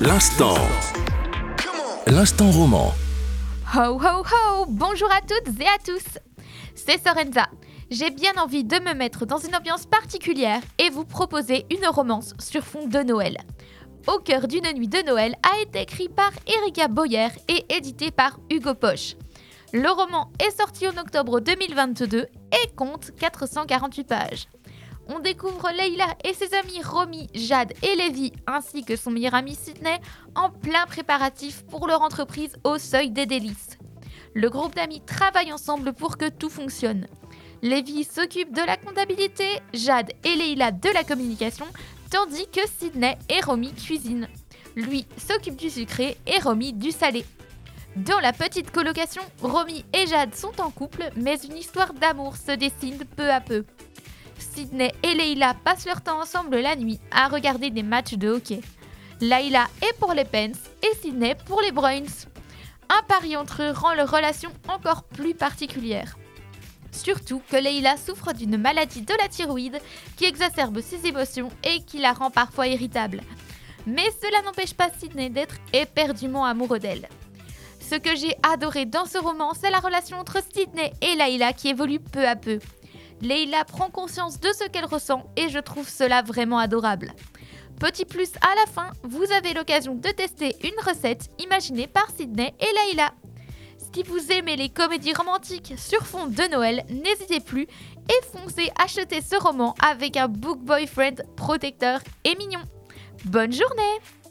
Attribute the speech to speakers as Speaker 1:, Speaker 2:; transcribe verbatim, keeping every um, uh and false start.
Speaker 1: L'instant. L'instant roman.
Speaker 2: Ho ho ho! Bonjour à toutes et à tous! C'est Sorenza. J'ai bien envie de me mettre dans une ambiance particulière et vous proposer une romance sur fond de Noël. Au cœur d'une nuit de Noël a été écrit par Erika Boyer et édité par Hugo Poche. Le roman est sorti en octobre deux mille vingt-deux et compte quatre cent quarante-huit pages. On découvre Leila et ses amis Romy, Jade et Lévi, ainsi que son meilleur ami Sydney, en plein préparatif pour leur entreprise au seuil des délices. Le groupe d'amis travaille ensemble pour que tout fonctionne. Lévi s'occupe de la comptabilité, Jade et Leila de la communication, tandis que Sydney et Romy cuisinent. Lui s'occupe du sucré et Romy du salé. Dans la petite colocation, Romy et Jade sont en couple, mais une histoire d'amour se dessine peu à peu. Sydney et Leila passent leur temps ensemble la nuit à regarder des matchs de hockey. Leila est pour les Pens et Sydney pour les Bruins. Un pari entre eux rend leur relation encore plus particulière. Surtout que Leila souffre d'une maladie de la thyroïde qui exacerbe ses émotions et qui la rend parfois irritable. Mais cela n'empêche pas Sydney d'être éperdument amoureux d'elle. Ce que j'ai adoré dans ce roman, c'est la relation entre Sydney et Leila qui évolue peu à peu. Leila prend conscience de ce qu'elle ressent et je trouve cela vraiment adorable. Petit plus à la fin, vous avez l'occasion de tester une recette imaginée par Sydney et Leila. Si vous aimez les comédies romantiques sur fond de Noël, n'hésitez plus et foncez acheter ce roman avec un book boyfriend protecteur et mignon. Bonne journée!